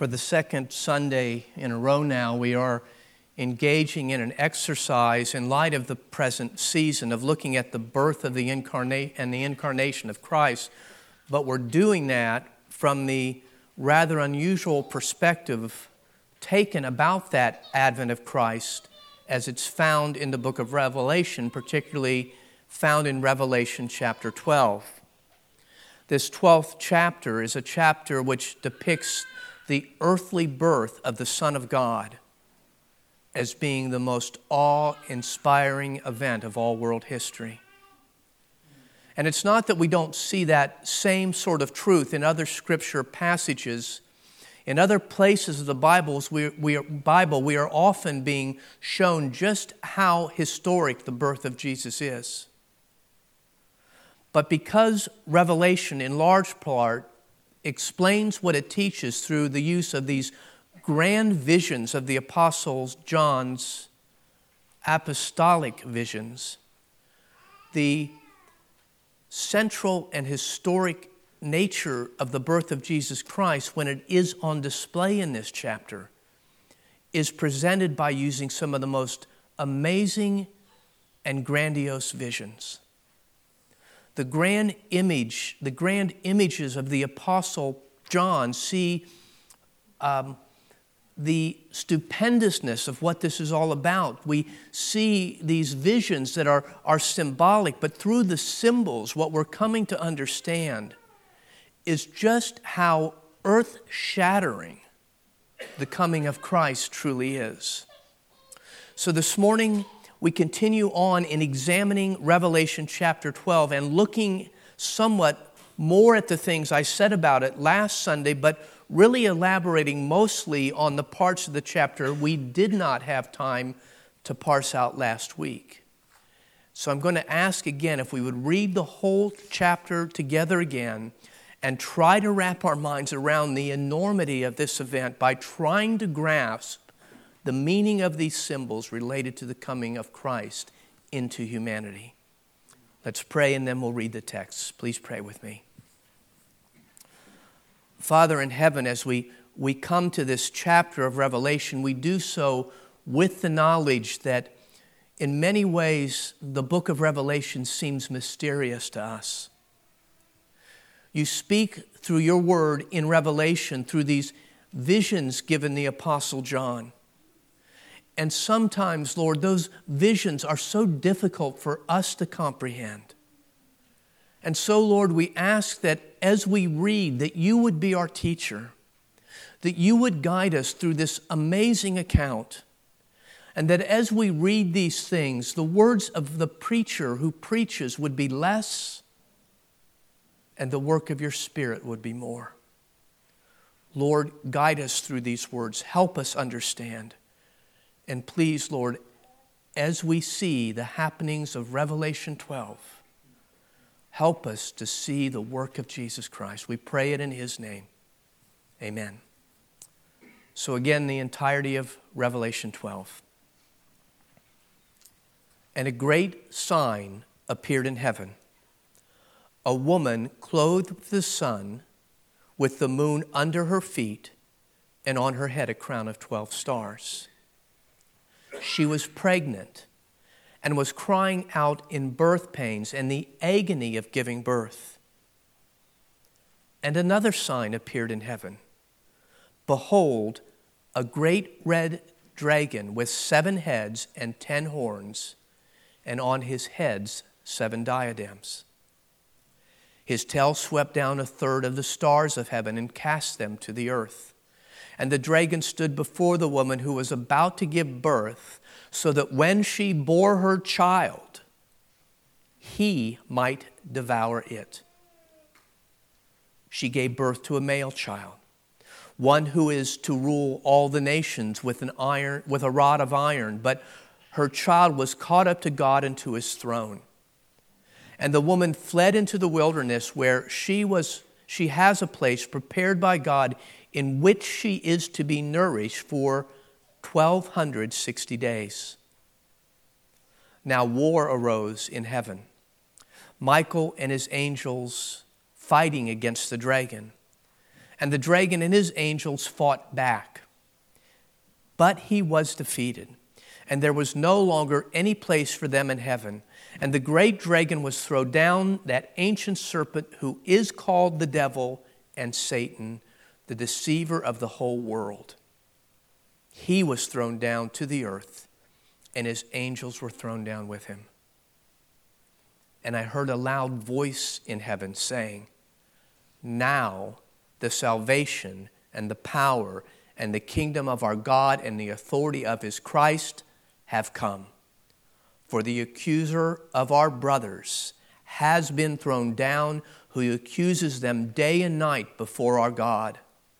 For the second Sunday in a row now, we are engaging in an exercise in light of the present season of looking at the birth of the incarnation of Christ. But we're doing that from the rather unusual perspective taken about that advent of Christ as it's found in the book of Revelation, particularly found in Revelation chapter 12. This 12th chapter is a chapter which depicts the earthly birth of the Son of God as being the most awe-inspiring event of all world history. And it's not that we don't see that same sort of truth in other scripture passages. In other places of the Bible, we are often being shown just how historic the birth of Jesus is. But because Revelation, in large part, explains what it teaches through the use of these grand visions of the Apostle John's apostolic visions, the central and historic nature of the birth of Jesus Christ, when it is on display in this chapter, is presented by using some of the most amazing and grandiose visions. The grand images of the Apostle John see the stupendousness of what this is all about. We see these visions that are symbolic, but through the symbols, what we're coming to understand is just how earth-shattering the coming of Christ truly is. So this morning, we continue on in examining Revelation chapter 12 and looking somewhat more at the things I said about it last Sunday, but really elaborating mostly on the parts of the chapter we did not have time to parse out last week. So I'm going to ask again if we would read the whole chapter together again and try to wrap our minds around the enormity of this event by trying to grasp the meaning of these symbols related to the coming of Christ into humanity. Let's pray and then we'll read the text. Please pray with me. Father in heaven, as we come to this chapter of Revelation, we do so with the knowledge that in many ways the book of Revelation seems mysterious to us. You speak through your word in Revelation through these visions given the Apostle John. And sometimes, Lord, those visions are so difficult for us to comprehend. And so, Lord, we ask that as we read, that you would be our teacher, that you would guide us through this amazing account, and that as we read these things, the words of the preacher who preaches would be less, and the work of your Spirit would be more. Lord, guide us through these words. Help us understand. And please, Lord, as we see the happenings of Revelation 12, help us to see the work of Jesus Christ. We pray it in his name. Amen. So again, the entirety of Revelation 12. And a great sign appeared in heaven. A woman clothed with the sun, with the moon under her feet, and on her head a crown of 12 stars. She was pregnant and was crying out in birth pains and the agony of giving birth. And another sign appeared in heaven. Behold, a great red dragon with 7 heads and 10 horns, and on his heads 7 diadems. His tail swept down a third of the stars of heaven and cast them to the earth. And the dragon stood before the woman who was about to give birth, so that when she bore her child, he might devour it. She gave birth to a male child, one who is to rule all the nations with a rod of iron. But her child was caught up to God and to his throne. And the woman fled into the wilderness, where she has a place prepared by God in which she is to be nourished for 1,260 days. Now war arose in heaven. Michael and his angels fighting against the dragon. And the dragon and his angels fought back. But he was defeated, and there was no longer any place for them in heaven. And the great dragon was thrown down, that ancient serpent who is called the devil and Satan, the deceiver of the whole world. He was thrown down to the earth, and his angels were thrown down with him. And I heard a loud voice in heaven saying, "Now the salvation and the power and the kingdom of our God and the authority of his Christ have come. For the accuser of our brothers has been thrown down, who accuses them day and night before our God.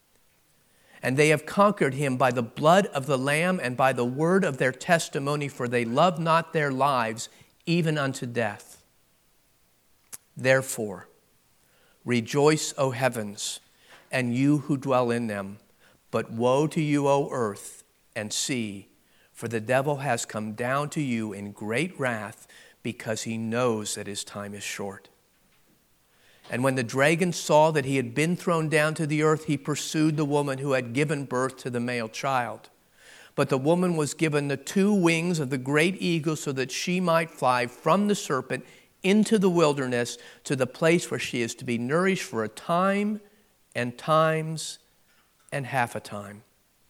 And they have conquered him by the blood of the Lamb and by the word of their testimony, for they love not their lives even unto death. Therefore, rejoice, O heavens, and you who dwell in them. But woe to you, O earth and sea, for the devil has come down to you in great wrath, because he knows that his time is short." And when the dragon saw that he had been thrown down to the earth, he pursued the woman who had given birth to the male child. But the woman was given the 2 wings of the great eagle, so that she might fly from the serpent into the wilderness, to the place where she is to be nourished for a time and times and half a time.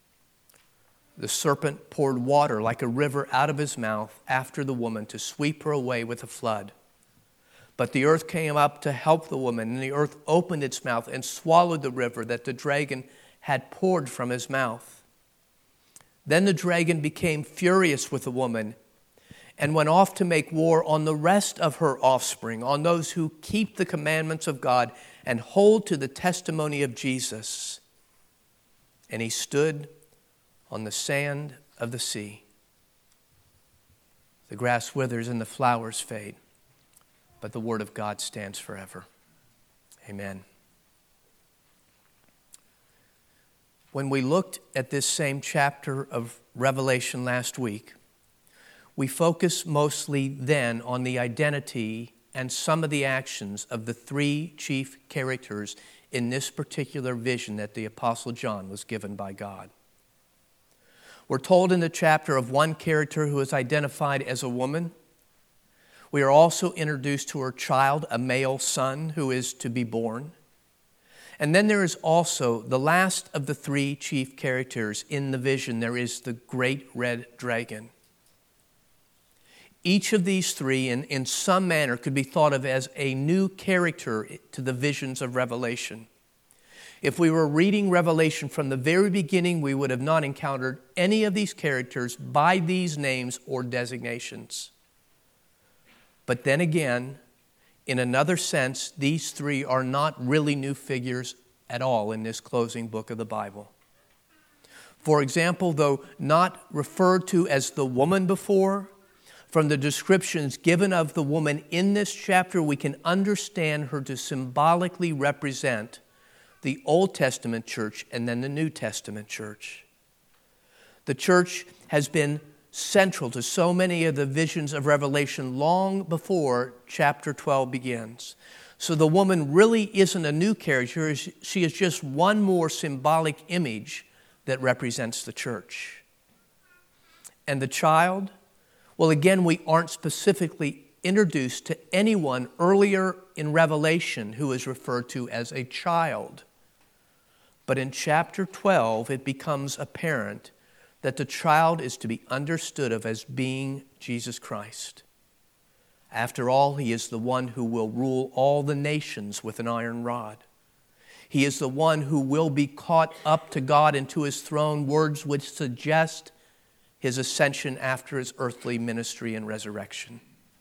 The serpent poured water like a river out of his mouth after the woman, to sweep her away with a flood. But the earth came up to help the woman, and the earth opened its mouth and swallowed the river that the dragon had poured from his mouth. Then the dragon became furious with the woman and went off to make war on the rest of her offspring, on those who keep the commandments of God and hold to the testimony of Jesus. And he stood on the sand of the sea. The grass withers and the flowers fade, but the word of God stands forever. Amen. When we looked at this same chapter of Revelation last week, we focused mostly then on the identity and some of the actions of the 3 chief characters in this particular vision that the Apostle John was given by God. We're told in the chapter of one character who is identified as a woman. We are also introduced to her child, a male son who is to be born. And then there is also the last of the 3 chief characters in the vision. There is the great red dragon. Each of these 3, in some manner, could be thought of as a new character to the visions of Revelation. If we were reading Revelation from the very beginning, we would have not encountered any of these characters by these names or designations. But then again, in another sense, these 3 are not really new figures at all in this closing book of the Bible. For example, though not referred to as the woman before, from the descriptions given of the woman in this chapter, we can understand her to symbolically represent the Old Testament church and then the New Testament church. The church has been central to so many of the visions of Revelation long before chapter 12 begins. So the woman really isn't a new character. She is just one more symbolic image that represents the church. And the child? Well, again, we aren't specifically introduced to anyone earlier in Revelation who is referred to as a child. But in chapter 12, it becomes apparent that the child is to be understood of as being Jesus Christ. After all, he is the one who will rule all the nations with an iron rod. He is the one who will be caught up to God and to his throne, words which suggest his ascension after his earthly ministry and resurrection.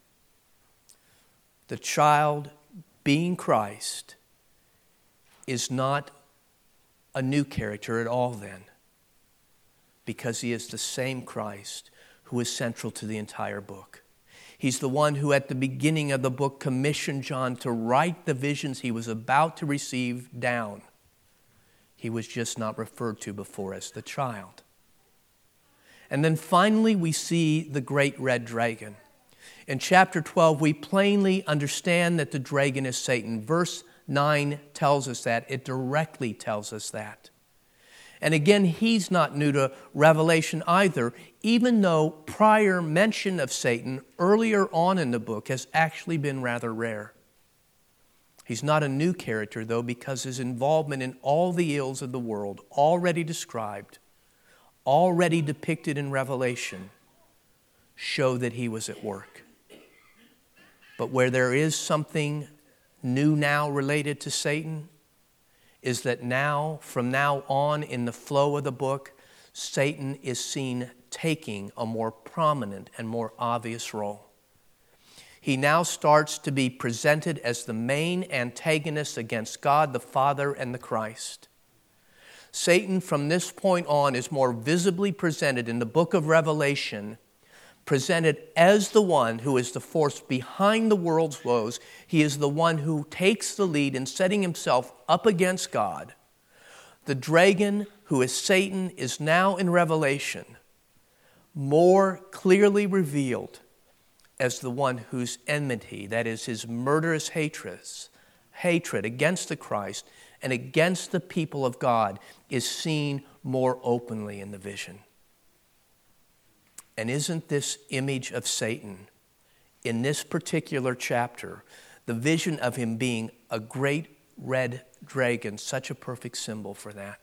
The child, being Christ, is not a new character at all then, because he is the same Christ who is central to the entire book. He's the one who at the beginning of the book commissioned John to write the visions he was about to receive down. He was just not referred to before as the child. And then finally we see the great red dragon. In chapter 12, we plainly understand that the dragon is Satan. Verse 9 tells us that. It directly tells us that. And again, he's not new to Revelation either, even though prior mention of Satan earlier on in the book has actually been rather rare. He's not a new character, though, because his involvement in all the ills of the world, already described, already depicted in Revelation, show that he was at work. But where there is something new now related to Satan is that now, from now on in the flow of the book, Satan is seen taking a more prominent and more obvious role. He now starts to be presented as the main antagonist against God the Father and the Christ. Satan, from this point on, is more visibly presented in the book of Revelation, presented as the one who is the force behind the world's woes. He is the one who takes the lead in setting himself up against God. The dragon, who is Satan, is now in Revelation more clearly revealed as the one whose enmity, that is his murderous hatred against the Christ and against the people of God, is seen more openly in the vision. And isn't this image of Satan in this particular chapter, the vision of him being a great red dragon, such a perfect symbol for that?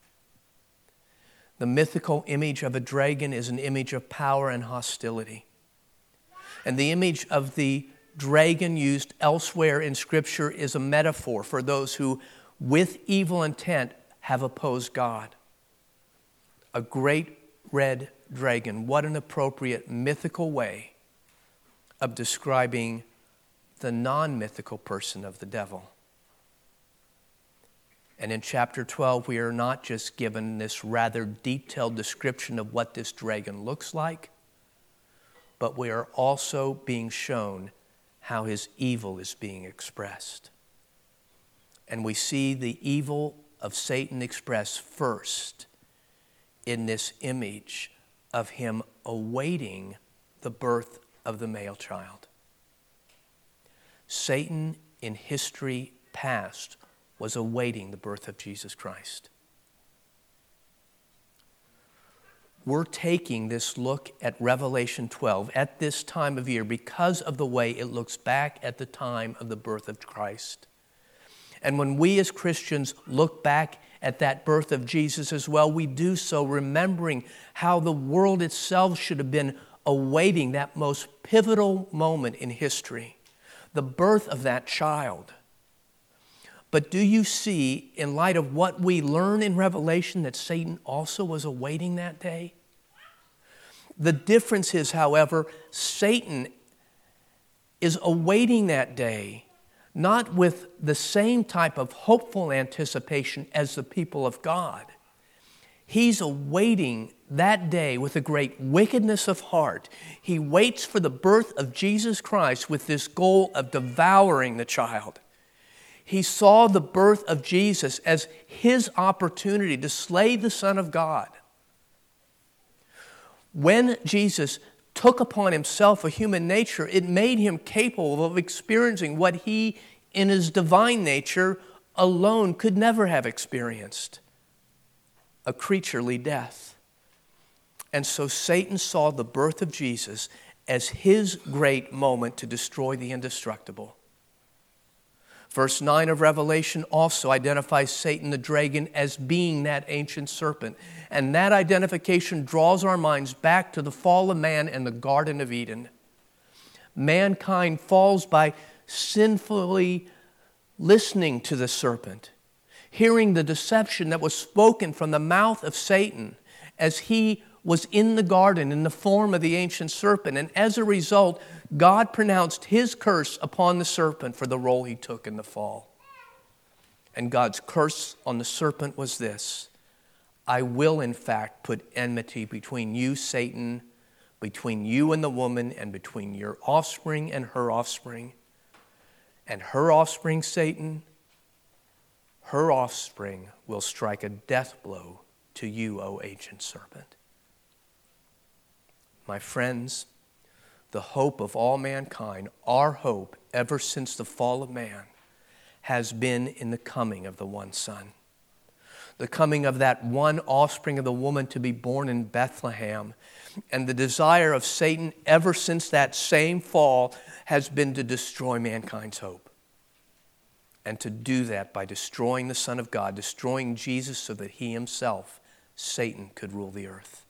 The mythical image of a dragon is an image of power and hostility. And the image of the dragon used elsewhere in Scripture is a metaphor for those who, with evil intent, have opposed God. A great red dragon, what an appropriate mythical way of describing the non-mythical person of the devil. And in chapter 12, we are not just given this rather detailed description of what this dragon looks like, but we are also being shown how his evil is being expressed. And we see the evil of Satan expressed first in this image of him awaiting the birth of the male child. Satan in history past was awaiting the birth of Jesus Christ. We're taking this look at Revelation 12 at this time of year because of the way it looks back at the time of the birth of Christ. And when we as Christians look back at that birth of Jesus as well, we do so remembering how the world itself should have been awaiting that most pivotal moment in history, the birth of that child. But do you see, in light of what we learn in Revelation, that Satan also was awaiting that day? The difference is, however, Satan is awaiting that day not with the same type of hopeful anticipation as the people of God. He's awaiting that day with a great wickedness of heart. He waits for the birth of Jesus Christ with this goal of devouring the child. He saw the birth of Jesus as his opportunity to slay the Son of God. When Jesus took upon himself a human nature, it made him capable of experiencing what he, in his divine nature, alone could never have experienced: a creaturely death. And so Satan saw the birth of Jesus as his great moment to destroy the indestructible. Verse 9 of Revelation also identifies Satan the dragon as being that ancient serpent. And that identification draws our minds back to the fall of man in the Garden of Eden. Mankind falls by sinfully listening to the serpent, hearing the deception that was spoken from the mouth of Satan as he was in the garden in the form of the ancient serpent. And as a result, God pronounced his curse upon the serpent for the role he took in the fall. And God's curse on the serpent was this: I will, in fact, put enmity between you, Satan, between you and the woman, and between your offspring and her offspring. And her offspring, Satan, her offspring will strike a death blow to you, O ancient serpent. My friends, the hope of all mankind, our hope ever since the fall of man, has been in the coming of the one Son. The coming of that one offspring of the woman to be born in Bethlehem. And the desire of Satan ever since that same fall has been to destroy mankind's hope. And to do that by destroying the Son of God, destroying Jesus so that he himself, Satan, could rule the earth.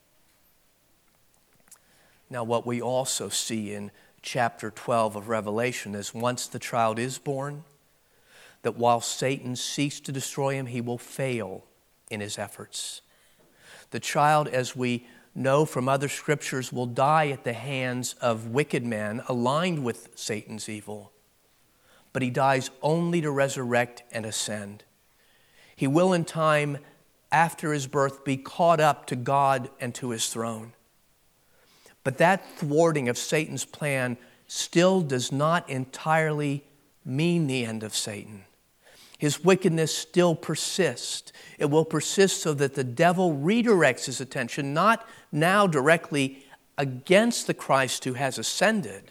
Now, what we also see in chapter 12 of Revelation is once the child is born, that while Satan seeks to destroy him, he will fail in his efforts. The child, as we know from other scriptures, will die at the hands of wicked men aligned with Satan's evil. But he dies only to resurrect and ascend. He will in time after his birth be caught up to God and to his throne. But that thwarting of Satan's plan still does not entirely mean the end of Satan. His wickedness still persists. It will persist so that the devil redirects his attention, not now directly against the Christ who has ascended,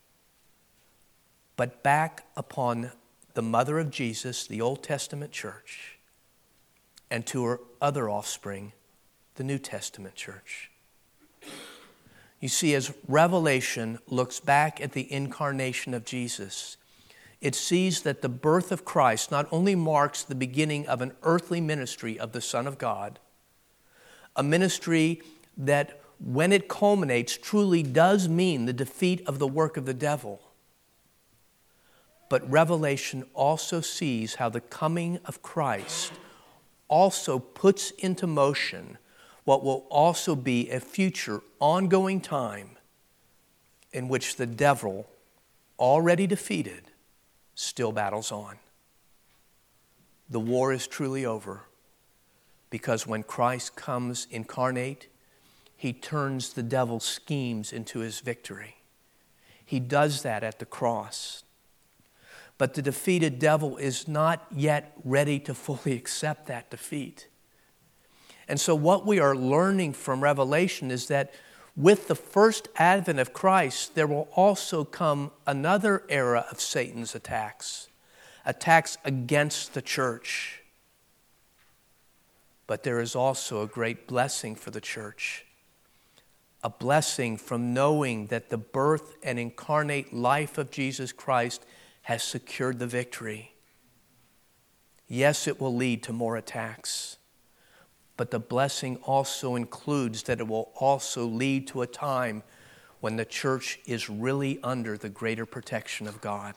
but back upon the mother of Jesus, the Old Testament church, and to her other offspring, the New Testament church. You see, as Revelation looks back at the incarnation of Jesus, it sees that the birth of Christ not only marks the beginning of an earthly ministry of the Son of God, a ministry that, when it culminates, truly does mean the defeat of the work of the devil. But Revelation also sees how the coming of Christ also puts into motion what will also be a future ongoing time in which the devil, already defeated, still battles on. The war is truly over because when Christ comes incarnate, he turns the devil's schemes into his victory. He does that at the cross. But the defeated devil is not yet ready to fully accept that defeat. And so what we are learning from Revelation is that with the first advent of Christ, there will also come another era of Satan's attacks against the church. But there is also a great blessing for the church, a blessing from knowing that the birth and incarnate life of Jesus Christ has secured the victory. Yes, it will lead to more attacks. But the blessing also includes that it will also lead to a time when the church is really under the greater protection of God.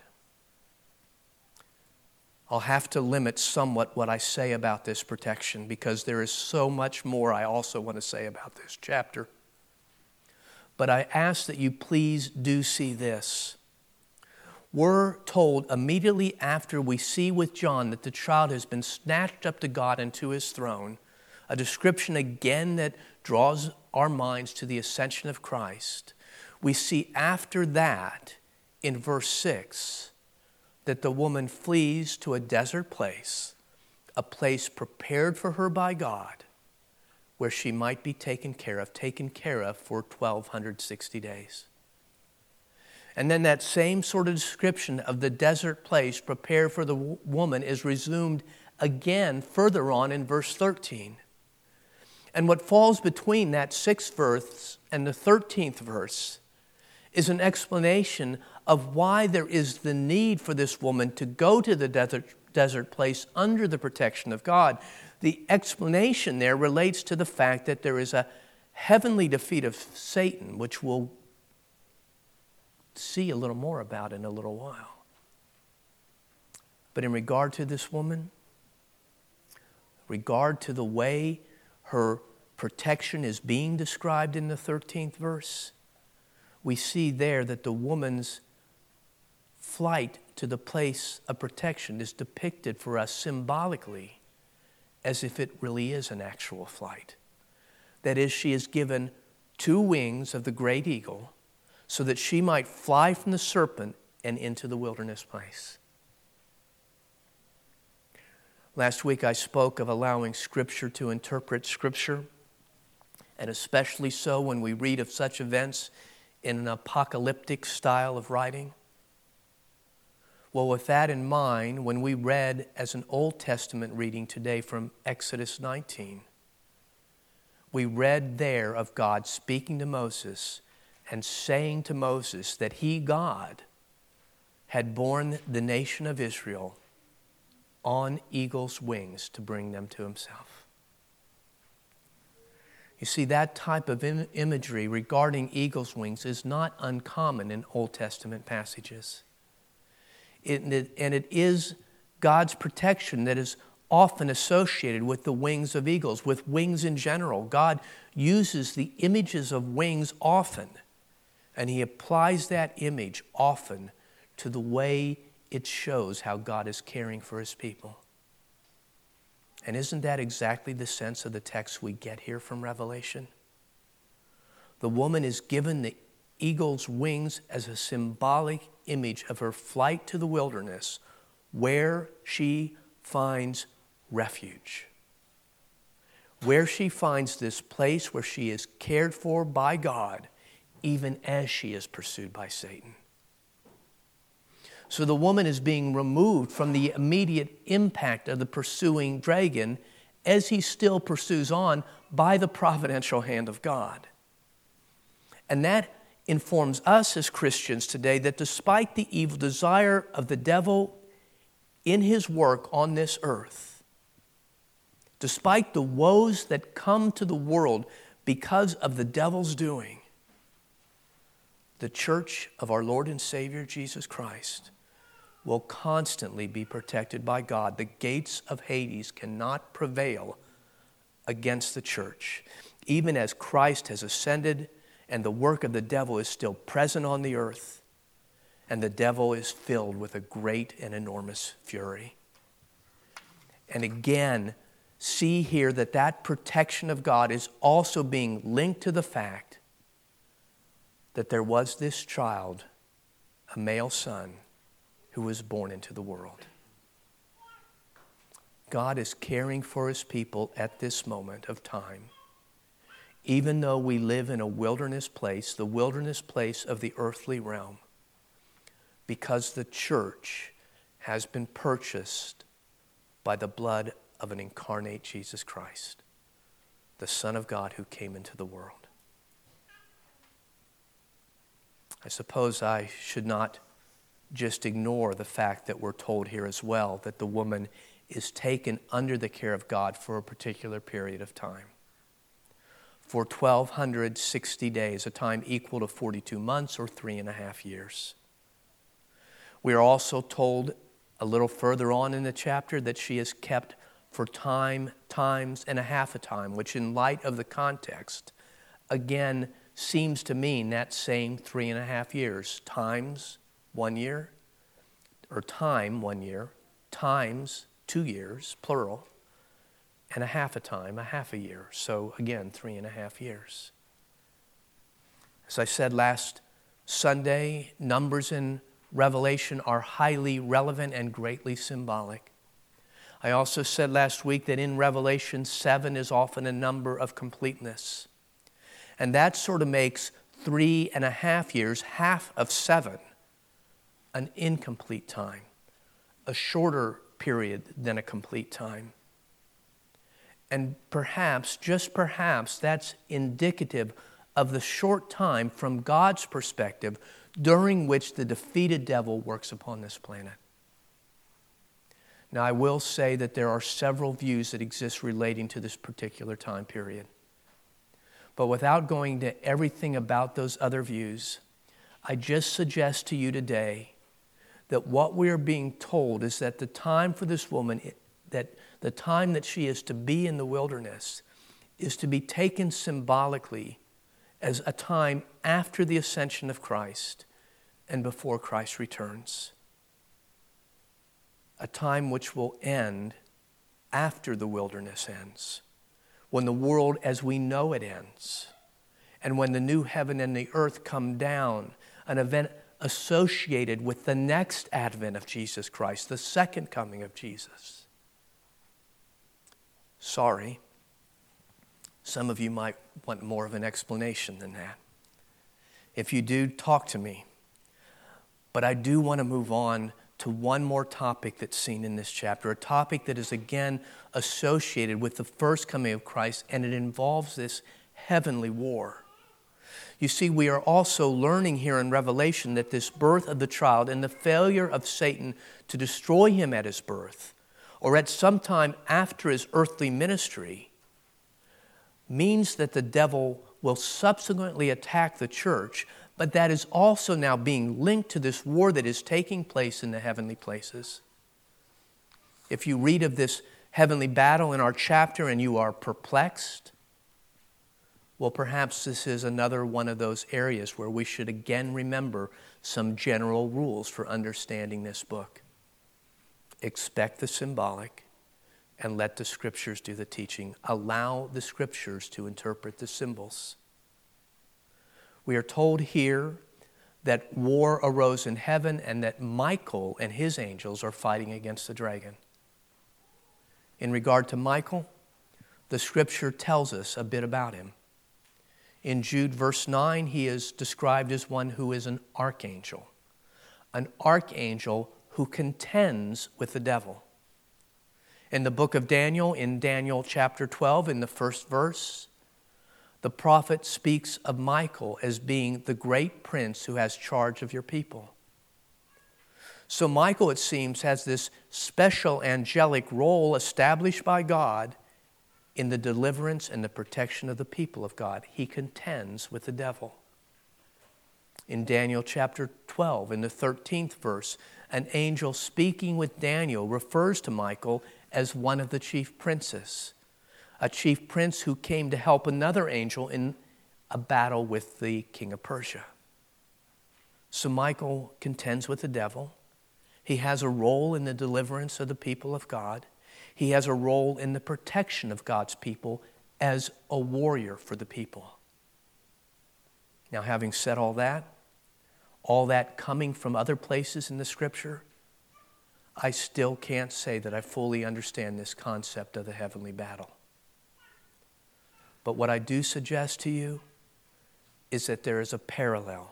I'll have to limit somewhat what I say about this protection because there is so much more I also want to say about this chapter. But I ask that you please do see this. We're told immediately after we see with John that the child has been snatched up to God and to his throne, a description again that draws our minds to the ascension of Christ. We see after that, in verse 6, that the woman flees to a desert place, a place prepared for her by God, where she might be taken care of for 1,260 days. And then that same sort of description of the desert place prepared for the woman is resumed again further on in verse 13. And what falls between that 6th verse and the 13th verse is an explanation of why there is the need for this woman to go to the desert place under the protection of God. The explanation there relates to the fact that there is a heavenly defeat of Satan, which we'll see a little more about in a little while. But in regard to this woman, regard to the way her protection is being described in the 13th verse, we see there that the woman's flight to the place of protection is depicted for us symbolically as if it really is an actual flight. That is, she is given 2 wings of the great eagle so that she might fly from the serpent and into the wilderness place. Last week I spoke of allowing Scripture to interpret Scripture, and especially so when we read of such events in an apocalyptic style of writing. Well, with that in mind, when we read as an Old Testament reading today from Exodus 19, we read there of God speaking to Moses and saying to Moses that he, God, had borne the nation of Israel on eagle's wings to bring them to himself. You see, that type of imagery regarding eagle's wings is not uncommon in Old Testament passages. And it is God's protection that is often associated with the wings of eagles, with wings in general. God uses the images of wings often, and he applies that image often to the way it shows how God is caring for his people. And isn't that exactly the sense of the text we get here from Revelation? The woman is given the eagle's wings as a symbolic image of her flight to the wilderness, where she finds refuge. Where she finds this place where she is cared for by God, even as she is pursued by Satan. So the woman is being removed from the immediate impact of the pursuing dragon as he still pursues on by the providential hand of God. And that informs us as Christians today that despite the evil desire of the devil in his work on this earth, despite the woes that come to the world because of the devil's doing, the church of our Lord and Savior Jesus Christ will constantly be protected by God. The gates of Hades cannot prevail against the church. Even as Christ has ascended and the work of the devil is still present on the earth, and the devil is filled with a great and enormous fury. And again, see here that protection of God is also being linked to the fact that there was this child, a male son, who was born into the world. God is caring for his people at this moment of time. Even though we live in a wilderness place, the wilderness place of the earthly realm, because the church has been purchased by the blood of an incarnate Jesus Christ, the Son of God who came into the world. I suppose I should not just ignore the fact that we're told here as well that the woman is taken under the care of God for a particular period of time. For 1,260 days, a time equal to 42 months or 3.5 years. We are also told a little further on in the chapter that she is kept for times and a half a time, which in light of the context, again, seems to mean that same 3.5 years. Times 1 year, or time 1 year, times 2 years, plural, and a half a time, a half a year. So again, 3.5 years. As I said last Sunday, numbers in Revelation are highly relevant and greatly symbolic. I also said last week that in Revelation, 7 is often a number of completeness. And that sort of makes 3.5 years, half of 7, an incomplete time, a shorter period than a complete time. And perhaps, just perhaps, that's indicative of the short time from God's perspective during which the defeated devil works upon this planet. Now, I will say that there are several views that exist relating to this particular time period. But without going to everything about those other views, I just suggest to you today that what we are being told is that the time for this woman, that the time that she is to be in the wilderness, is to be taken symbolically as a time after the ascension of Christ and before Christ returns. A time which will end after the wilderness ends, when the world as we know it ends, and when the new heaven and the earth come down, an event associated with the next advent of Jesus Christ, the second coming of Jesus. Sorry, some of you might want more of an explanation than that. If you do, talk to me. But I do want to move on to one more topic that's seen in this chapter, a topic that is again associated with the first coming of Christ, and it involves this heavenly war. You see, we are also learning here in Revelation that this birth of the child and the failure of Satan to destroy him at his birth, or at some time after his earthly ministry, means that the devil will subsequently attack the church, but that is also now being linked to this war that is taking place in the heavenly places. If you read of this heavenly battle in our chapter and you are perplexed, well, perhaps this is another one of those areas where we should again remember some general rules for understanding this book. Expect the symbolic and let the Scriptures do the teaching. Allow the Scriptures to interpret the symbols. We are told here that war arose in heaven and that Michael and his angels are fighting against the dragon. In regard to Michael, the Scripture tells us a bit about him. In Jude verse 9, he is described as one who is an archangel who contends with the devil. In the book of Daniel, in Daniel chapter 12, in the first verse, the prophet speaks of Michael as being the great prince who has charge of your people. So Michael, it seems, has this special angelic role established by God in the deliverance and the protection of the people of God. He contends with the devil. In Daniel chapter 12, in the 13th verse, an angel speaking with Daniel refers to Michael as one of the chief princes, a chief prince who came to help another angel in a battle with the king of Persia. So Michael contends with the devil. He has a role in the deliverance of the people of God. He has a role in the protection of God's people as a warrior for the people. Now, having said all that coming from other places in the Scripture, I still can't say that I fully understand this concept of the heavenly battle. But what I do suggest to you is that there is a parallel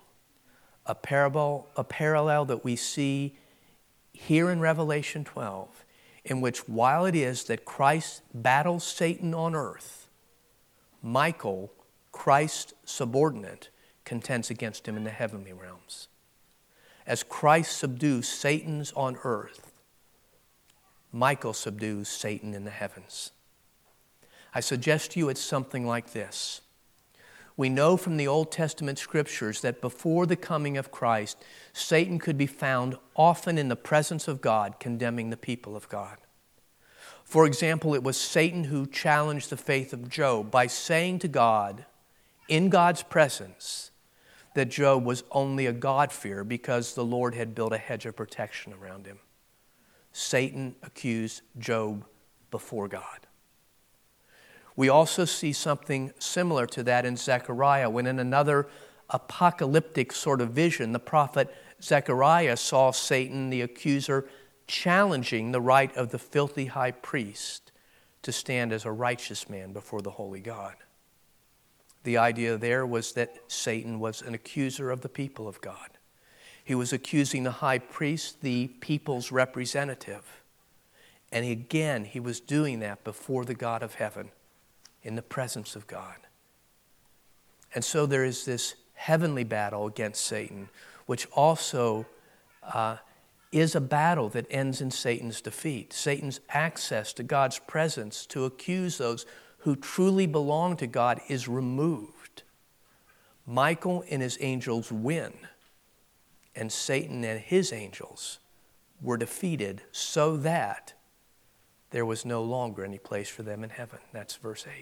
that we see here in Revelation 12, in which while it is that Christ battles Satan on earth, Michael, Christ's subordinate, contends against him in the heavenly realms. As Christ subdues Satan's on earth, Michael subdues Satan in the heavens. I suggest to you it's something like this. We know from the Old Testament Scriptures that before the coming of Christ, Satan could be found often in the presence of God, condemning the people of God. For example, it was Satan who challenged the faith of Job by saying to God, in God's presence, that Job was only a God-fearer because the Lord had built a hedge of protection around him. Satan accused Job before God. We also see something similar to that in Zechariah, when in another apocalyptic sort of vision, the prophet Zechariah saw Satan, the accuser, challenging the right of the filthy high priest to stand as a righteous man before the holy God. The idea there was that Satan was an accuser of the people of God. He was accusing the high priest, the people's representative. And again, he was doing that before the God of heaven, in the presence of God. And so there is this heavenly battle against Satan, which also is a battle that ends in Satan's defeat. Satan's access to God's presence to accuse those who truly belong to God is removed. Michael and his angels win, and Satan and his angels were defeated so that there was no longer any place for them in heaven. That's verse 8.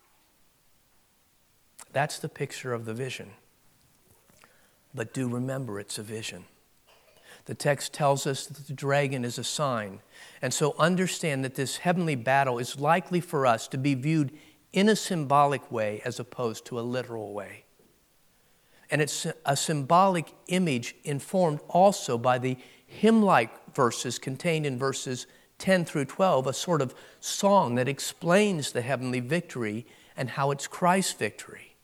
That's the picture of the vision. But do remember it's a vision. The text tells us that the dragon is a sign. And so understand that this heavenly battle is likely for us to be viewed in a symbolic way as opposed to a literal way. And it's a symbolic image informed also by the hymn-like verses contained in verses 10 through 12, a sort of song that explains the heavenly victory and how it's Christ's victory.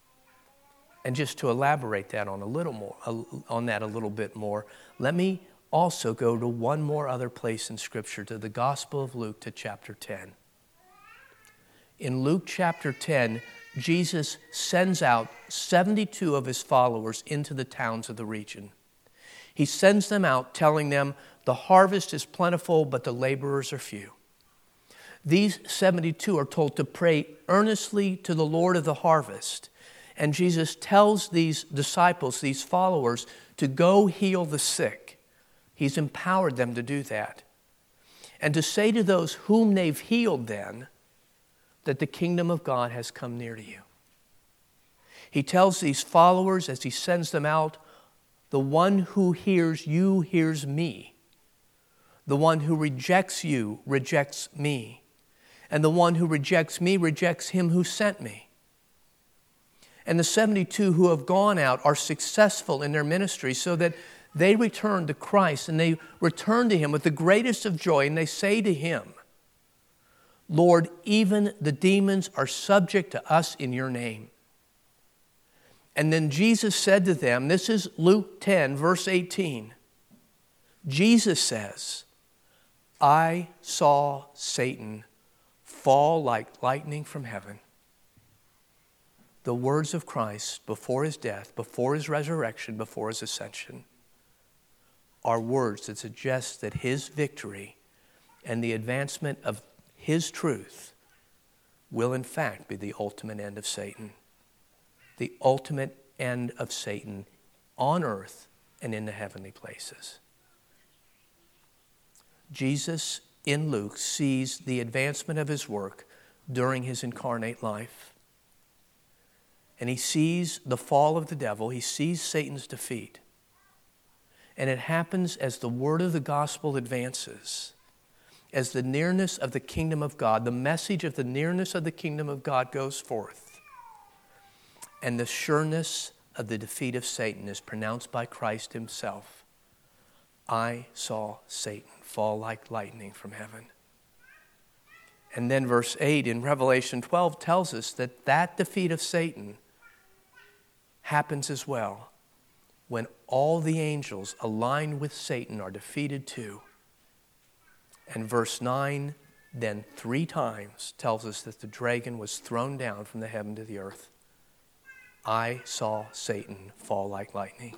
And just to elaborate that on a little bit more, let me also go to one more other place in Scripture, to the Gospel of Luke, to chapter 10. In Luke chapter 10, Jesus sends out 72 of his followers into the towns of the region. He sends them out telling them, the harvest is plentiful, but the laborers are few. These 72 are told to pray earnestly to the Lord of the harvest. And Jesus tells these disciples, these followers, to go heal the sick. He's empowered them to do that. And to say to those whom they've healed then, that the kingdom of God has come near to you. He tells these followers as he sends them out, the one who hears you hears me. The one who rejects you rejects me. And the one who rejects me rejects him who sent me. And the 72 who have gone out are successful in their ministry so that they return to Christ and they return to him with the greatest of joy and they say to him, Lord, even the demons are subject to us in your name. And then Jesus said to them, this is Luke 10, verse 18. Jesus says, I saw Satan fall like lightning from heaven. The words of Christ before his death, before his resurrection, before his ascension are words that suggest that his victory and the advancement of his truth will in fact be the ultimate end of Satan. The ultimate end of Satan on earth and in the heavenly places. Jesus in Luke sees the advancement of his work during his incarnate life. And he sees the fall of the devil. He sees Satan's defeat. And it happens as the word of the gospel advances, as the nearness of the kingdom of God, the message of the nearness of the kingdom of God goes forth, and the sureness of the defeat of Satan is pronounced by Christ himself. I saw Satan fall like lightning from heaven. And then verse 8 in Revelation 12 tells us that that defeat of Satan happens as well when all the angels aligned with Satan are defeated too. And verse 9 then 3 times tells us that the dragon was thrown down from the heaven to the earth. I saw Satan fall like lightning.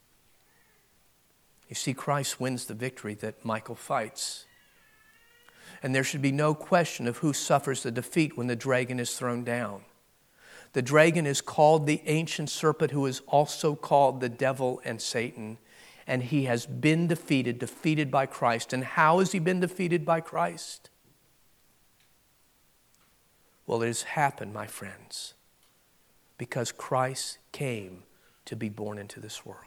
You see, Christ wins the victory that Michael fights. And there should be no question of who suffers the defeat when the dragon is thrown down. The dragon is called the ancient serpent, who is also called the devil and Satan. And he has been defeated by Christ. And how has he been defeated by Christ? Well, it has happened, my friends, because Christ came to be born into this world.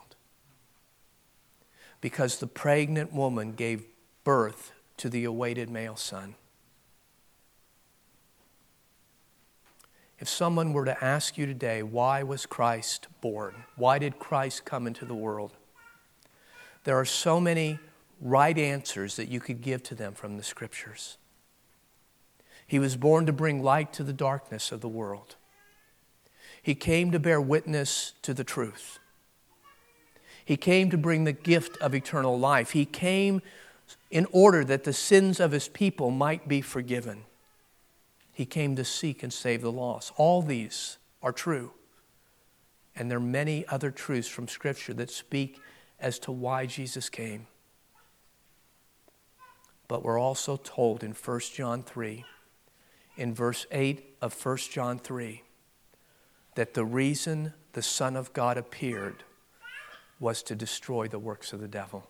Because the pregnant woman gave birth to the awaited male son. If someone were to ask you today, why was Christ born? Why did Christ come into the world? There are so many right answers that you could give to them from the Scriptures. He was born to bring light to the darkness of the world. He came to bear witness to the truth. He came to bring the gift of eternal life. He came in order that the sins of his people might be forgiven. He came to seek and save the lost. All these are true. And there are many other truths from Scripture that speak as to why Jesus came. But we're also told in 1 John 3, in verse 8 of 1 John 3, that the reason the Son of God appeared was to destroy the works of the devil.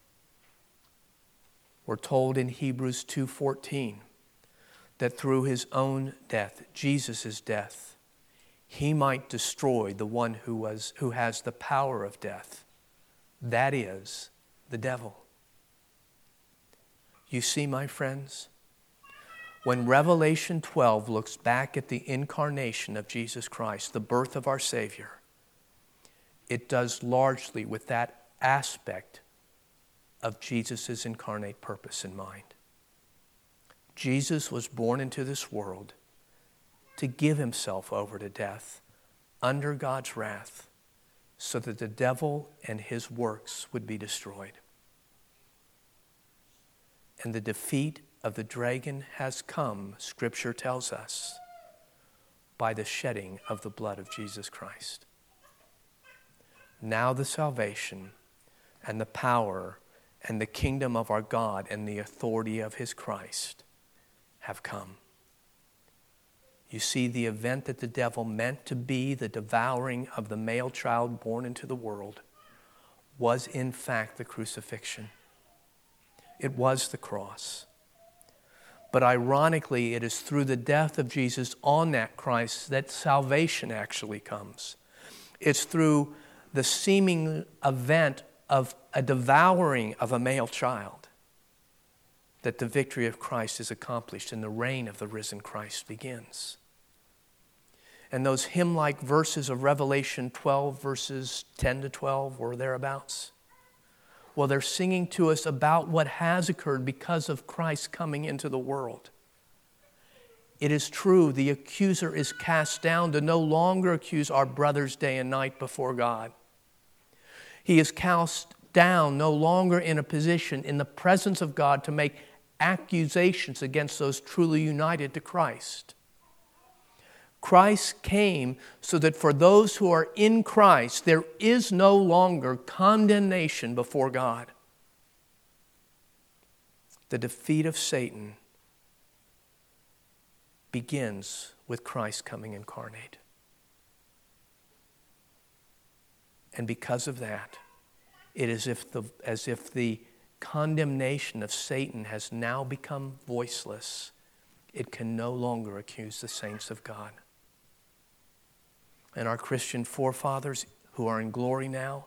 We're told in Hebrews 2:14 that through his own death, Jesus' death, he might destroy the one who has the power of death. That is the devil. You see, my friends, when Revelation 12 looks back at the incarnation of Jesus Christ, the birth of our Savior, it does largely with that aspect of Jesus' incarnate purpose in mind. Jesus was born into this world to give himself over to death under God's wrath so that the devil and his works would be destroyed. And the defeat of the dragon has come, Scripture tells us, by the shedding of the blood of Jesus Christ. Now the salvation and the power and the kingdom of our God and the authority of his Christ have come. You see, the event that the devil meant to be the devouring of the male child born into the world was in fact the crucifixion. It was the cross. But ironically, it is through the death of Jesus on that cross that salvation actually comes. It's through the seeming event of a devouring of a male child that the victory of Christ is accomplished and the reign of the risen Christ begins. And those hymn-like verses of Revelation 12, verses 10 to 12, or thereabouts, well, they're singing to us about what has occurred because of Christ coming into the world. It is true, the accuser is cast down to no longer accuse our brothers day and night before God. He is cast down, no longer in a position in the presence of God to make accusations against those truly united to Christ. Christ came so that for those who are in Christ, there is no longer condemnation before God. The defeat of Satan begins with Christ coming incarnate. And because of that, it is as if the condemnation of Satan has now become voiceless. It can no longer accuse the saints of God. And our Christian forefathers who are in glory now,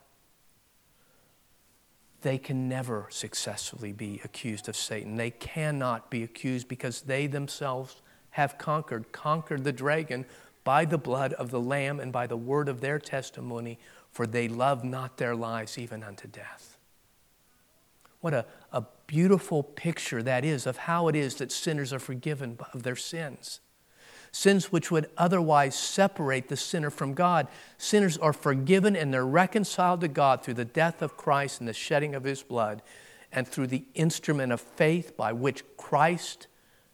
they can never successfully be accused of Satan. They cannot be accused because they themselves have conquered the dragon by the blood of the Lamb and by the word of their testimony, for they love not their lives even unto death. What a beautiful picture that is of how it is that sinners are forgiven of their sins. Sins which would otherwise separate the sinner from God. Sinners are forgiven and they're reconciled to God through the death of Christ and the shedding of his blood, and through the instrument of faith by which Christ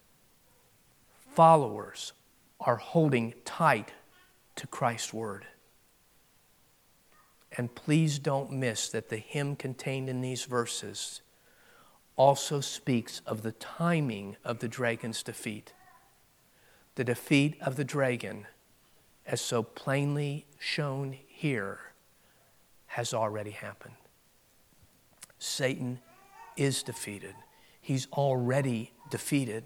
followers are holding tight to Christ's word. And please don't miss that the hymn contained in these verses also speaks of the timing of the dragon's defeat. The defeat of the dragon, as so plainly shown here, has already happened. Satan is defeated. He's already defeated.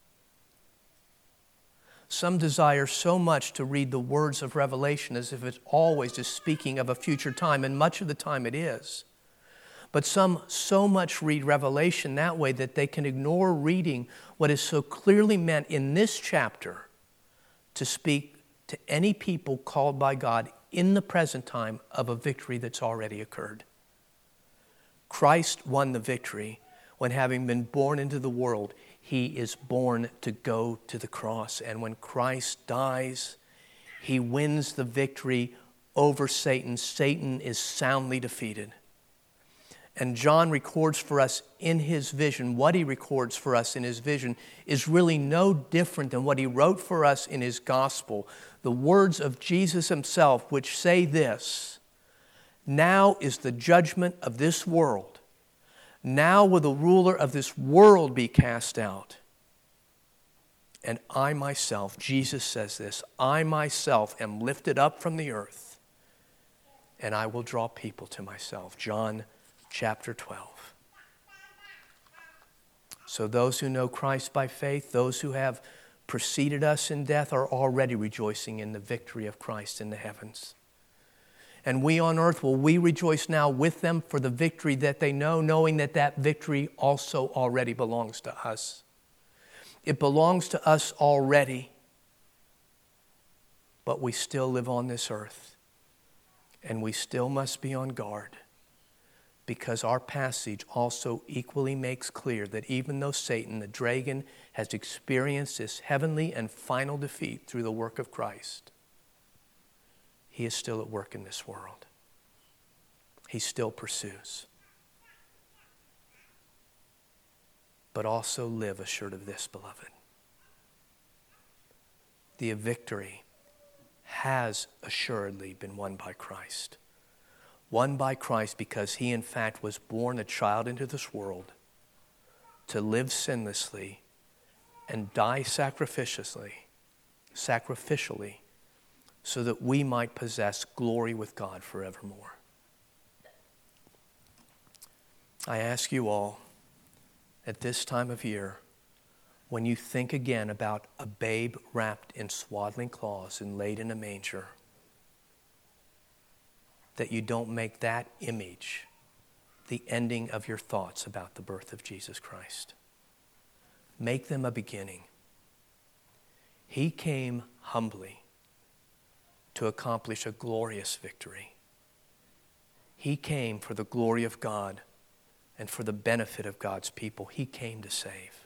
Some desire so much to read the words of Revelation as if it always is speaking of a future time, and much of the time it is. But some so much read Revelation that way that they can ignore reading what is so clearly meant in this chapter to speak to any people called by God in the present time of a victory that's already occurred. Christ won the victory when, having been born into the world, he is born to go to the cross. And when Christ dies, he wins the victory over Satan. Satan is soundly defeated. And John records for us in his vision, what he records for us in his vision is really no different than what he wrote for us in his gospel. The words of Jesus himself, which say this: "Now is the judgment of this world. Now will the ruler of this world be cast out. And I myself," Jesus says this, "I myself am lifted up from the earth, and I will draw people to myself." John chapter 12. So those who know Christ by faith, those who have preceded us in death, are already rejoicing in the victory of Christ in the heavens. And we on earth, will we rejoice now with them for the victory that they know, knowing that that victory also already belongs to us. It belongs to us already, but we still live on this earth, and we still must be on guard, because our passage also equally makes clear that even though Satan, the dragon, has experienced this heavenly and final defeat through the work of Christ, he is still at work in this world. He still pursues. but also live assured of this, beloved. The victory has assuredly been won by Christ. Won by Christ because he, in fact, was born a child into this world to live sinlessly and die sacrificially, so that we might possess glory with God forevermore. I ask you all, at this time of year, when you think again about a babe wrapped in swaddling cloths and laid in a manger, that you don't make that image the ending of your thoughts about the birth of Jesus Christ. Make them a beginning. He came humbly to accomplish a glorious victory. He came for the glory of God and for the benefit of God's people. He came to save.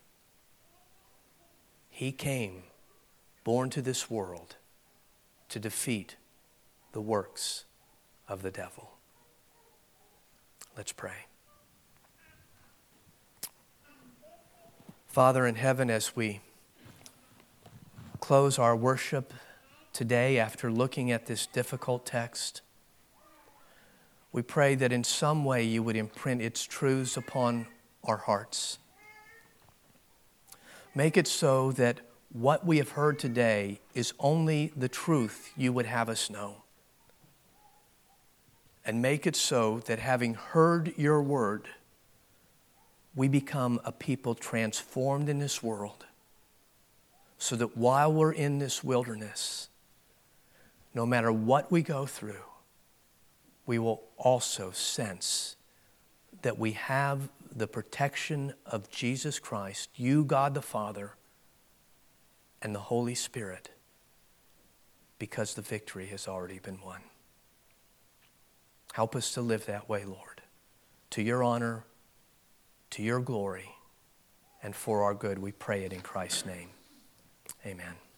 He came, born to this world, to defeat the works of the devil. Let's pray. Father in heaven, as we close our worship today after looking at this difficult text, we pray that in some way you would imprint its truths upon our hearts. Make it so that what we have heard today is only the truth you would have us know. And make it so that having heard your word, we become a people transformed in this world, so that while we're in this wilderness, no matter what we go through, we will also sense that we have the protection of Jesus Christ, you, God the Father, and the Holy Spirit, because the victory has already been won. Help us to live that way, Lord, to your honor, to your glory, and for our good. We pray it in Christ's name. Amen.